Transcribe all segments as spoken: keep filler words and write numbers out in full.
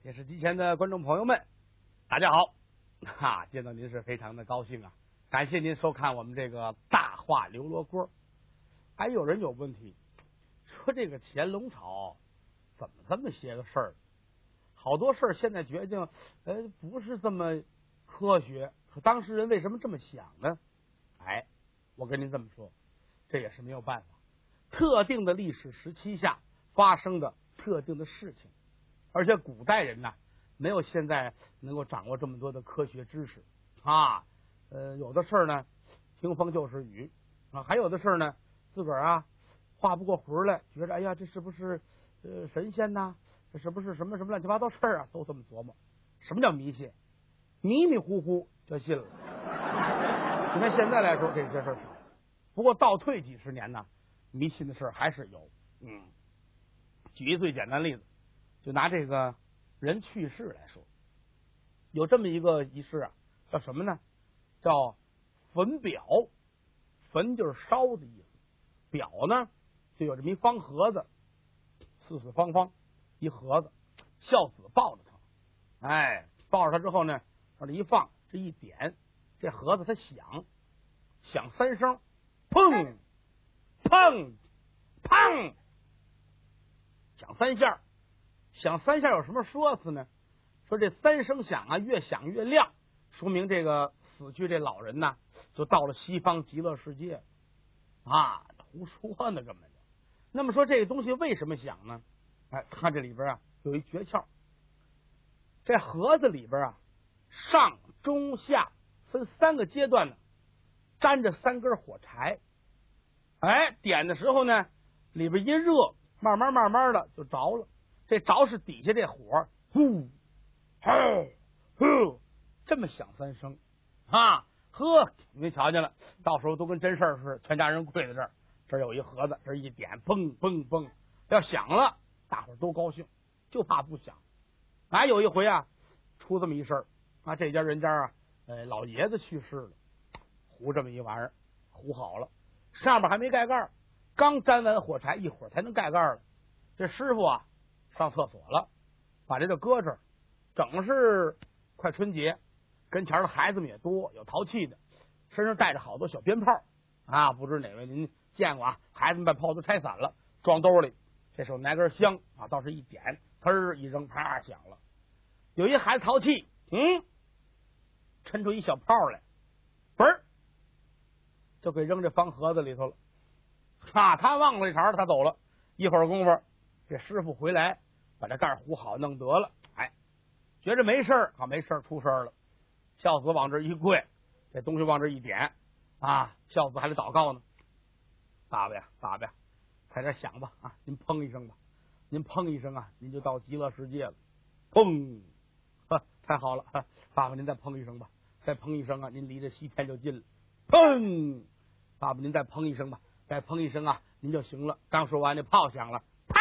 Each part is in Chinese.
电视机前的观众朋友们，大家好！哈，见到您是非常的高兴啊！感谢您收看我们这个大话刘罗锅。还有人有问题，说这个乾隆朝怎么这么些个事儿？好多事儿现在决定，呃，不是这么科学。可当事人为什么这么想呢？哎，我跟您这么说，这也是没有办法。特定的历史时期下发生的特定的事情，而且古代人呢，没有现在能够掌握这么多的科学知识啊。呃，有的事儿呢，听风就是雨啊；还有的事儿呢，自个儿啊画不过魂来，觉着哎呀，这是不是呃神仙呐？这是不是什么什么乱七八糟事儿啊？都这么琢磨。什么叫迷信？迷迷糊糊就信了。你看现在来说，这些事儿少，不过倒退几十年呢，迷信的事儿还是有。嗯，举一最简单的例子，就拿这个人去世来说，有这么一个仪式啊，叫什么呢？叫焚表。焚就是烧的意思，表呢就有这么一方盒子，四四方方一盒子，孝子抱着它，哎，抱着它之后呢，往这一放，这一点，这盒子它响，响三声，砰砰砰，响三下。响三下有什么说辞呢？说这三声响啊，越响越亮，说明这个死去这老人呢，就到了西方极乐世界啊！胡说呢，根本就。那么说这个东西为什么响呢？哎，它这里边啊有一诀窍，这盒子里边啊，上中下分三个阶段呢，粘着三根火柴。哎，点的时候呢，里边一热，慢慢慢慢的就着了。这着是底下这火，呼吼呼，这么响三声啊！呵，您瞧见了，到时候都跟真事儿似的，全家人跪在这儿，这儿有一盒子，这儿一点，嘣嘣嘣，要响了，大伙儿都高兴，就怕不响。哪有一回啊，出这么一事儿啊，这家人家啊，呃，老爷子去世了，糊这么一玩意儿，糊好了，上边还没盖盖，刚粘完火柴，一会儿才能盖盖了。这师傅啊，上厕所了，把这个搁这儿，整是快春节，跟前的孩子们也多，有淘气的，身上带着好多小鞭炮啊，不知哪位您见过啊？孩子们把炮都拆散了，装兜里，这手拿根香啊，倒是一点，呲一扔，啪响了。有一孩子淘气，嗯，抻出一小炮来，嘣儿就给扔这方盒子里头了。啊，他忘了这茬了，他走了。一会儿功夫，这师傅回来，把这盖糊好，弄得了。哎，觉着没事儿啊，没事儿，出事儿了。孝子往这一跪，这东西往这一点啊，孝子还得祷告呢。爸爸呀，爸爸呀，快点响吧啊！您砰一声吧，您砰一声啊，您就到极乐世界了。砰！呵，太好了！呵，爸爸您再砰一声吧，再砰一声啊，您离这西天就近了。砰！爸爸您再砰一声吧，再砰一声啊，您就行了。刚说完，那炮响了，啪！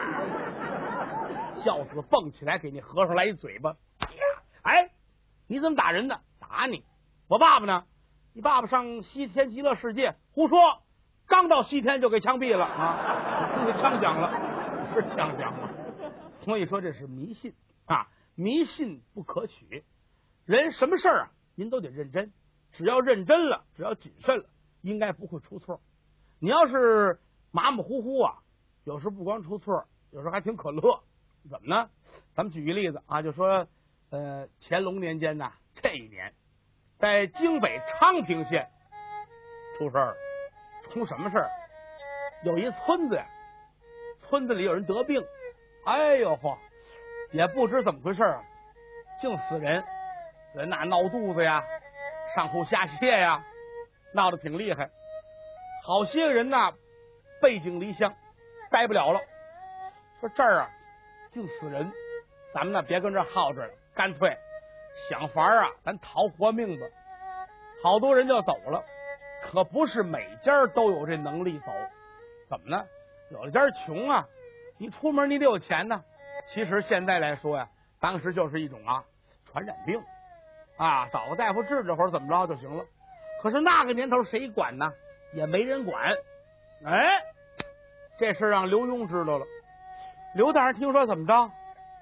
孝子蹦起来，给那和尚来一嘴巴。哎，你怎么打人呢？打你！我爸爸呢？你爸爸上西天极乐世界，胡说！刚到西天就给枪毙了啊！这个枪响了，是枪响了。所以说这是迷信啊，迷信不可取。人什么事儿啊，您都得认真。只要认真了，只要谨慎了，应该不会出错。你要是马马虎虎啊，有时不光出错，有时候还挺可乐。怎么呢？咱们举个例子啊，就说呃乾隆年间呢，这一年在京北昌平县出事儿了。出什么事儿？有一村子呀，村子里有人得病，哎呦嚯，也不知怎么回事啊，净死人，人那闹肚子呀，上吐下泻呀，闹得挺厉害。好些个人呐，背井离乡，待不了了。说这儿啊，净死人，咱们呢别跟这儿耗着了，干脆想法啊，咱逃活命子。好多人就走了。可不是每家都有这能力走，怎么呢？有的家穷啊，你出门你得有钱呢。其实现在来说呀，当时就是一种啊传染病啊，找个大夫治治或者怎么着就行了。可是那个年头谁管呢？也没人管。哎，这事让刘墉知道了。刘大人听说怎么着？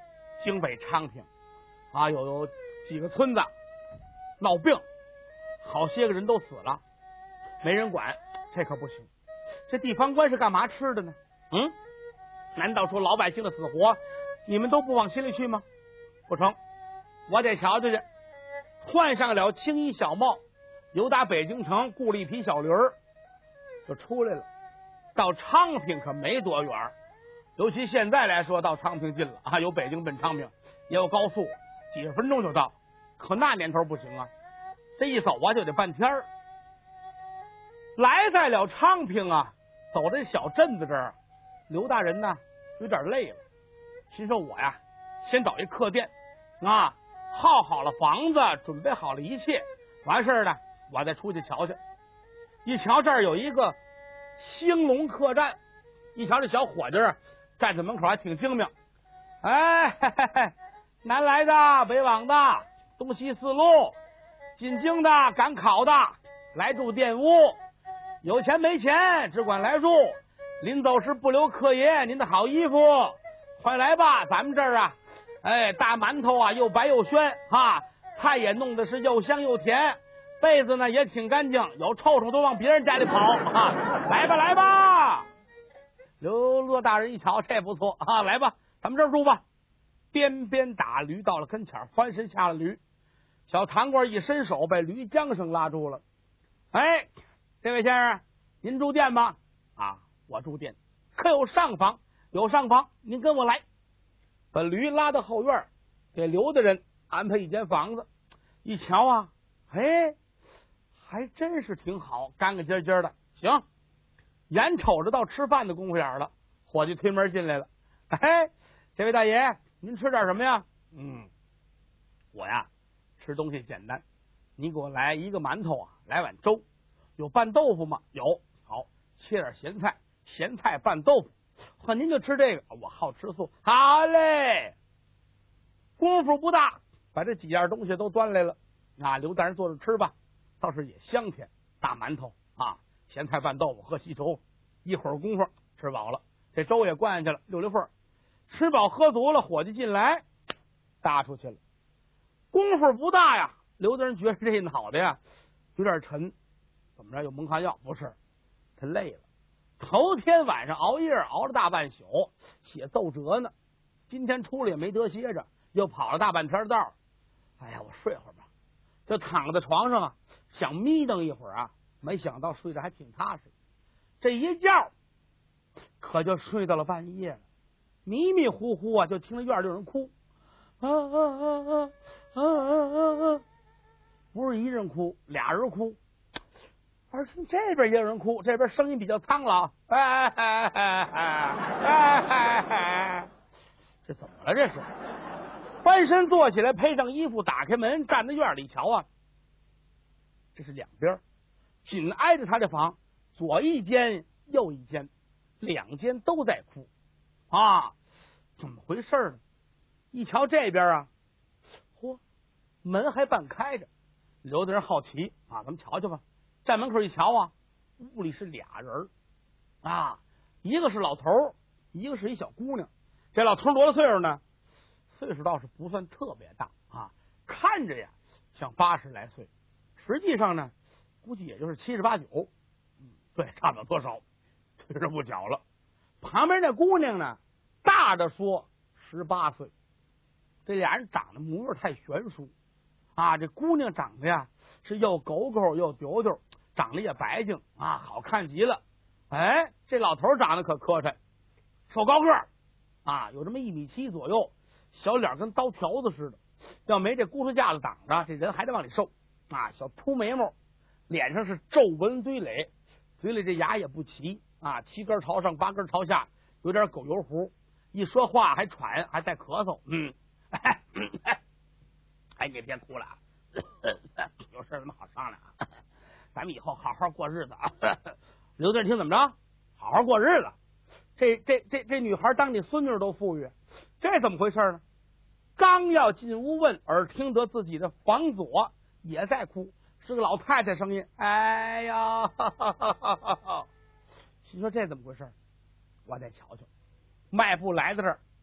京北昌平啊，有有几个村子闹病，好些个人都死了，没人管，这可不行。这地方官是干嘛吃的呢？嗯，难道说老百姓的死活你们都不往心里去吗？不成，我得瞧瞧去。换上了青衣小帽，由打北京城雇了一匹小驴儿，就出来了。到昌平可没多远，尤其现在来说，到昌平近了啊，有北京奔昌平，也有高速，几十分钟就到。可那年头不行啊，这一走啊就得半天儿。来在了昌平啊，走这小镇子这儿，刘大人呢有点累了，心说我呀先找一客店啊，耗好了房子，准备好了一切，完事儿呢我再出去瞧瞧。一瞧这儿有一个兴隆客栈，一瞧这小伙计站在门口还挺精明。哎嘿嘿嘿，南来的北往的，东西四路，进京的赶考的，来住店屋，有钱没钱只管来住，临走时不留客爷您的好衣服，快来吧，咱们这儿啊，哎，大馒头啊又白又鲜哈，菜也弄的是又香又甜，被子呢也挺干净，有臭虫都往别人家里跑啊！来吧来吧，刘罗大人一瞧这不错啊，来吧，咱们这儿住吧。边边打驴到了跟前，翻身下了驴，小堂官一伸手被驴缰绳拉住了。哎，这位先生，您住店吗？啊，我住店，可有上房？有上房，您跟我来。把驴拉到后院，给刘大人安排一间房子。一瞧啊，哎，还真是挺好，干干净净的。行，眼瞅着到吃饭的功夫眼了，伙计推门进来了。哎，这位大爷，您吃点什么呀？嗯，我呀吃东西简单，你给我来一个馒头啊，来碗粥。有拌豆腐吗？有。好，切点咸菜，咸菜拌豆腐。呵，您就吃这个，我好吃素。好嘞，功夫不大，把这几样东西都端来了。啊，刘大人坐着吃吧，倒是也香甜。大馒头啊，咸菜拌豆腐，喝稀粥，一会儿功夫吃饱了，这粥也灌下去了，溜溜份儿。吃饱喝足了，伙计进来搭出去了。功夫不大呀，刘大人觉得这脑袋呀有点沉，怎么着有蒙汗药？不是，他累了，头天晚上熬夜熬了大半宿，写奏折呢，今天出来也没得歇着，又跑了大半天道。哎呀，我睡会儿吧，就躺在床上啊，想眯瞪一会儿啊，没想到睡着还挺踏实。这一觉可就睡到了半夜了，迷迷糊糊啊，就听着院里有人哭，啊啊啊啊啊啊啊！不是一人哭，俩人哭。而听这边也有人哭，这边声音比较苍老，哎哎哎哎哎哎，这怎么了？这是翻身坐起来，配上衣服，打开门，站在院里瞧啊，这是两边紧挨着他的房，左一间右一间，两间都在哭啊！怎么回事呢？一瞧这边啊，嚯，门还半开着。刘大人好奇啊，咱们瞧瞧吧。站门口一瞧啊，屋里是俩人啊，一个是老头，一个是一小姑娘。这老头多大岁数呢？岁数倒是不算特别大啊，看着呀像八十来岁，实际上呢估计也就是七十八九，嗯，对，差不了多少，推着不巧了。旁边那姑娘呢，大的说十八岁，这俩人长得模样太悬殊啊。这姑娘长得呀是又狗狗又丢丢，长得也白净啊，好看极了。哎，这老头长得可磕碜，瘦高个儿啊，有这么一米七左右，小脸跟刀条子似的，要没这骨头架子挡着，这人还得往里瘦啊。小秃眉毛，脸上是皱纹堆垒，嘴里这牙也不齐啊，七根朝上，八根朝下，有点狗油胡，一说话还喘，还带咳嗽。嗯，哎，哎，哎你别哭了，有事咱们好商量啊，咱们以后好好过日子啊。刘大人听怎么着？好好过日子。这这这这女孩当你孙女都富裕，这怎么回事呢？刚要进屋问，耳听得自己的房左也在哭，是个老太太声音。哎呀，哈哈哈哈哈！心说这怎么回事？我得瞧瞧。迈步来到这儿，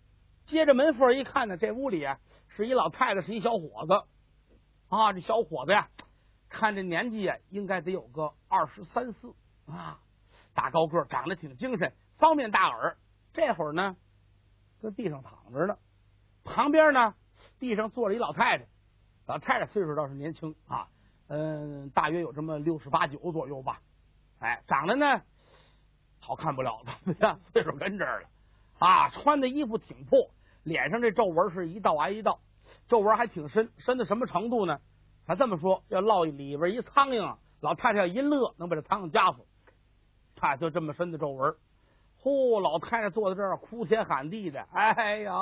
接着门缝一看呢，这屋里啊是一老太太，是一小伙子啊。这小伙子呀，看这年纪啊，应该得有个二十三四啊，大高个，长得挺精神，方面大耳。这会儿呢，跟地上躺着呢，旁边呢，地上坐着一老太太。老太太岁数倒是年轻啊，嗯，大约有这么六十八九左右吧。哎，长得呢好看不了，怎么样？岁数跟这儿了啊，穿的衣服挺破，脸上这皱纹是一道挨一道，皱纹还挺深，深到什么程度呢？他这么说，要落里边一苍蝇啊，老太太要一乐，能把这苍蝇夹死。他就这么深的皱纹。嚯、哦，老太太坐在这儿哭天喊地的，哎呀，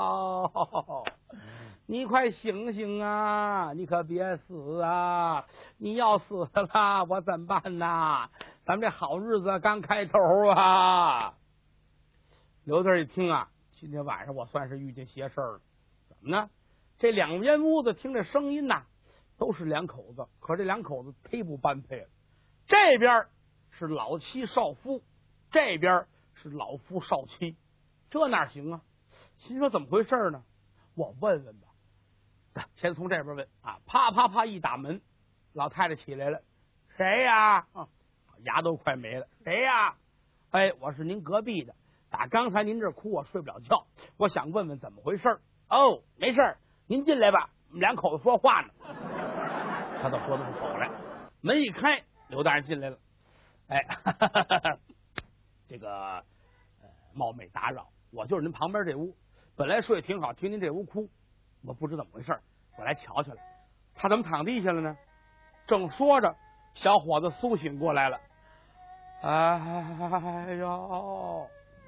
你快醒醒啊！你可别死啊！你要死了，我怎么办呐？咱们这好日子刚开头啊！刘德一听啊，今天晚上我算是遇见邪事了。怎么呢？这两间屋子听这声音呐，都是两口子，可这两口子忒不般配了。这边是老妻少夫，这边是老夫少妻，这哪行啊？心说怎么回事呢？我问问吧。先从这边问啊，啪啪啪一打门，老太太起来了，谁呀？啊，牙都快没了，谁呀？哎，我是您隔壁的，打刚才您这哭我睡不了觉，我想问问怎么回事。哦，没事，您进来吧，我们两口子说话呢。他都说得出口来，门一开，刘大人进来了。哎，哈哈哈哈这个呃，冒昧打扰，我就是您旁边这屋，本来睡挺好，听您这屋哭，我不知怎么回事，我来瞧瞧来。他怎么躺地下了呢？正说着，小伙子苏醒过来了。哎呦，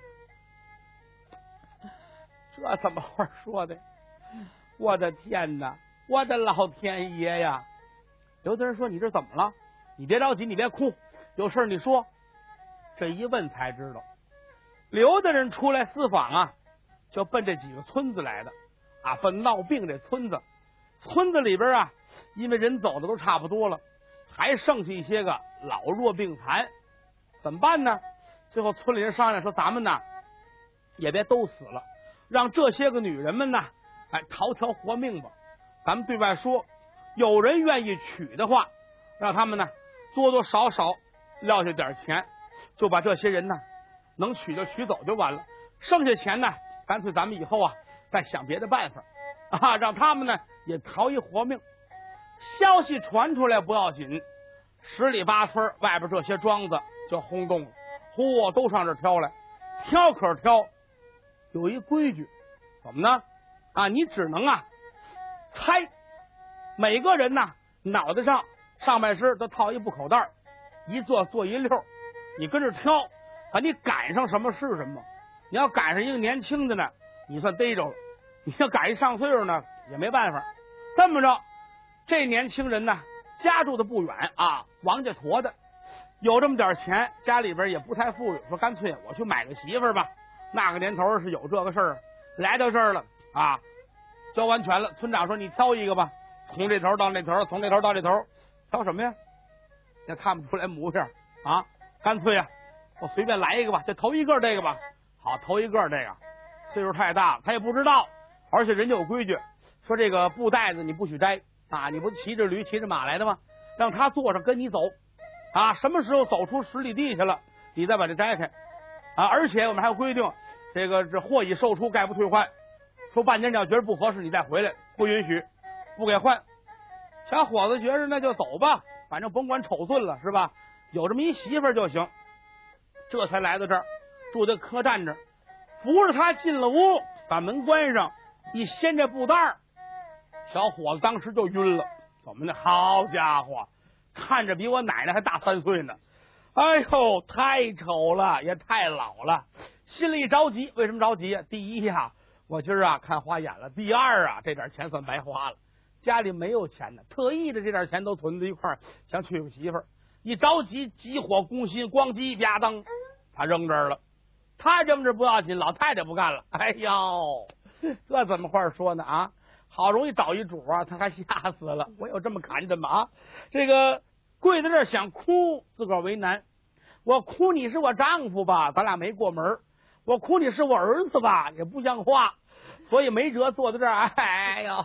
这怎么话说的？我的天哪，我的老天爷呀！刘德仁说：“你这怎么了？你别着急，你别哭，有事你说。”这一问才知道，刘大人出来私访啊，就奔这几个村子来的啊，奔闹病这村子。村子里边啊，因为人走的都差不多了，还剩下一些个老弱病残，怎么办呢？最后村里人商量说，咱们呢也别都死了，让这些个女人们呢，哎，逃条活命吧。咱们对外说，有人愿意娶的话，让他们呢多多少少撂下点钱，就把这些人呢能娶就娶走就完了，剩下钱呢，干脆咱们以后啊再想别的办法啊，让他们呢也逃一活命。消息传出来不要紧，十里八村外边这些庄子就轰动了，嚯，都上这挑来，挑可挑，有一规矩，怎么呢？啊，你只能啊猜，每个人呐脑袋上上半身都套一布口袋，一坐坐一溜，你跟着挑，啊，你赶上什么是什么。你要赶上一个年轻的呢，你算逮着了；你要赶一上岁数呢，也没办法。这么着，这年轻人呢，家住的不远啊，王家坨的，有这么点钱，家里边也不太富裕，说干脆我去买个媳妇儿吧。那个年头是有这个事儿，来到这儿了啊，交完权了，村长说你挑一个吧，从这头到那头，从这头到这头，挑什么呀？也看不出来模样啊，干脆啊，我随便来一个吧，就头一个这个吧。好，头一个这个岁数太大了，他也不知道，而且人家有规矩，说这个布袋子你不许摘啊，你不骑着驴骑着马来的吗？让他坐上跟你走啊，什么时候走出十里地去了，你再把这摘开啊！而且我们还有规定，这个这货已售出，概不退换。说半年你要觉得不合适，你再回来，不允许，不给换。小伙子觉着那就走吧，反正甭管丑顺了，是吧？有这么一媳妇儿就行。这才来到这儿，住在客栈这儿，扶着他进了屋，把门关上，一掀这布袋儿，小伙子当时就晕了。怎么呢？好家伙，看着比我奶奶还大三岁呢！哎呦，太丑了，也太老了，心里着急。为什么着急啊？第一呀、啊，我今儿啊看花眼了；第二啊，这点钱算白花了，家里没有钱呢，特意的这点钱都囤在一块儿，想娶个媳妇儿。一着急，急火攻心，咣叽啪当，他扔这儿了。他扔这不要紧，老太太不干了。哎呦，这怎么话说呢啊？好容易找一主啊，他还吓死了。我有这么砍碜吗？啊，这个跪在这儿想哭，自个儿为难。我哭你是我丈夫吧，咱俩没过门；我哭你是我儿子吧，也不像话。 所以没辙坐在这儿。哎呀，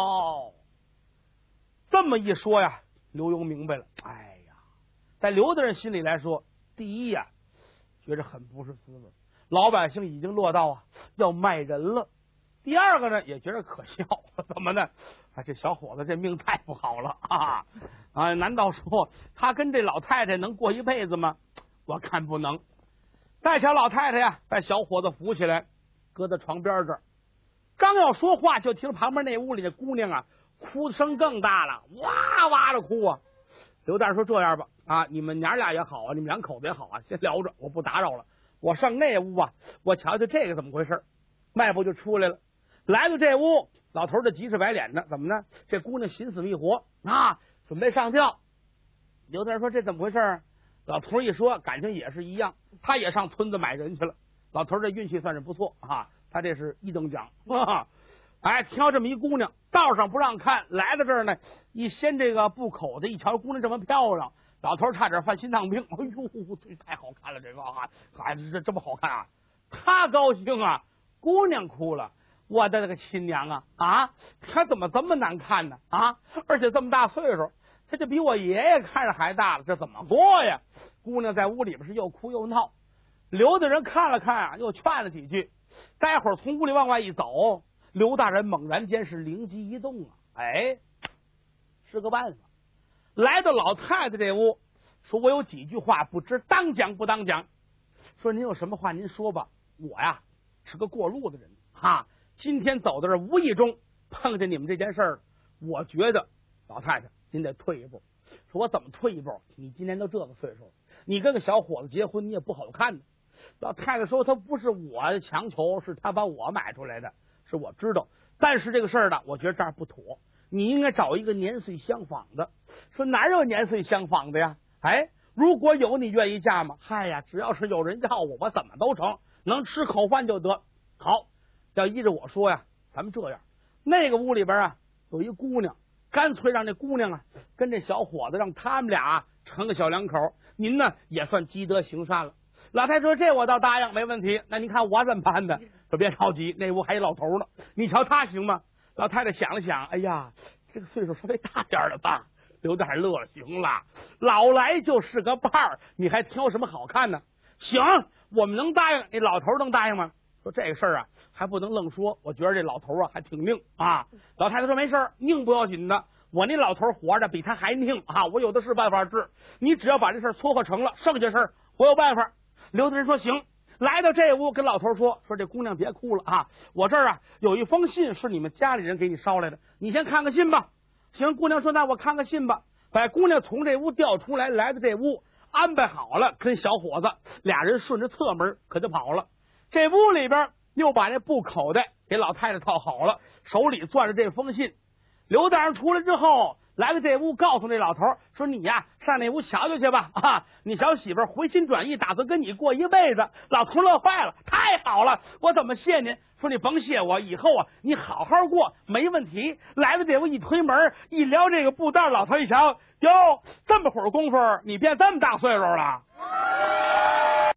这么一说呀，刘墉明白了。哎呀，在刘大人心里来说，第一呀，觉着很不是滋味，老百姓已经落到啊要卖人了。第二个呢，也觉得可笑，怎么呢？啊，这小伙子这命太不好了啊！啊，难道说他跟这老太太能过一辈子吗？我看不能。再瞧老太太呀，把小伙子扶起来，搁在床边这儿，刚要说话，就听旁边那屋里的姑娘啊，哭声更大了，哇哇的哭啊！刘大人说：“这样吧，啊，你们娘俩也好啊，你们两口子也好啊，先聊着，我不打扰了。我上那屋啊，我瞧瞧这个怎么回事。”迈步就出来了，来到这屋，老头儿这急赤白脸的，怎么呢？这姑娘心思迷活啊，准备上吊。刘大人说：“这怎么回事？”老头儿一说，感情也是一样，他也上村子买人去了。老头儿这运气算是不错啊，他这是一等奖。啊哎，挑这么一姑娘，道上不让看，来到这儿呢，一掀这个布口子，一瞧姑娘这么漂亮，老头差点犯心脏病。哎呦，这太好看了，这个啊，孩子这这么好看啊，他高兴啊，姑娘哭了。我的那个亲娘啊啊，他怎么这么难看呢啊？而且这么大岁数，他就比我爷爷看着还大了，这怎么过呀？姑娘在屋里边是又哭又闹，刘大人看了看啊，又劝了几句。待会儿从屋里往外一走，刘大人猛然间是灵机一动啊，哎，是个办法。来到老太太这屋，说我有几句话不知当讲不当讲。说您有什么话您说吧，我呀是个过路的人哈，今天走到这无意中碰见你们这件事儿，我觉得老太太您得退一步。说我怎么退一步？你今年都这个岁数了，你跟个小伙子结婚你也不好看的。老太太说他不是我强求，是他把我买出来的，是我知道，但是这个事儿呢，我觉得这样不妥，你应该找一个年岁相仿的。说哪有年岁相仿的呀？哎，如果有你愿意嫁吗？嗨呀，只要是有人要我，我怎么都成，能吃口饭就得。好，要依着我说呀，咱们这样，那个屋里边啊有一姑娘，干脆让这姑娘啊跟这小伙子，让他们俩成个小两口，您呢也算积德行善了。老太太说：“这我倒答应，没问题。那您看我怎么办呢？”说：“别着急，那屋还有老头呢，你瞧他行吗？”老太太想了想，哎呀，这个岁数稍微大点了吧？刘大人乐了，行了，老来就是个伴儿，你还挑什么好看呢？行，我们能答应，你老头能答应吗？说这个事儿啊，还不能愣说，我觉得这老头啊还挺拧啊。老太太说：“没事，拧不要紧的，我那老头活着比他还拧啊，我有的是办法治，你只要把这事撮合成了，剩下事儿我有办法。”刘大人说：“行。”来到这屋跟老头说：“说这姑娘别哭了啊，我这儿啊有一封信是你们家里人给你捎来的，你先看看信吧。”行，姑娘说：“那我看看信吧。”把姑娘从这屋调出来，来到这屋安排好了，跟小伙子俩人顺着侧门可就跑了。这屋里边又把那布口袋给老太太套好了，手里攥着这封信。刘大人出来之后，来到这屋，告诉那老头说：“你呀，上那屋瞧瞧去吧啊！你小媳妇回心转意，打算跟你过一辈子。”老头乐坏了，太好了，我怎么谢您？说你甭谢我，以后啊，你好好过，没问题。来到这屋一推门，一撩这个布袋，老头一瞧，哟，这么会儿功夫，你变这么大岁数了。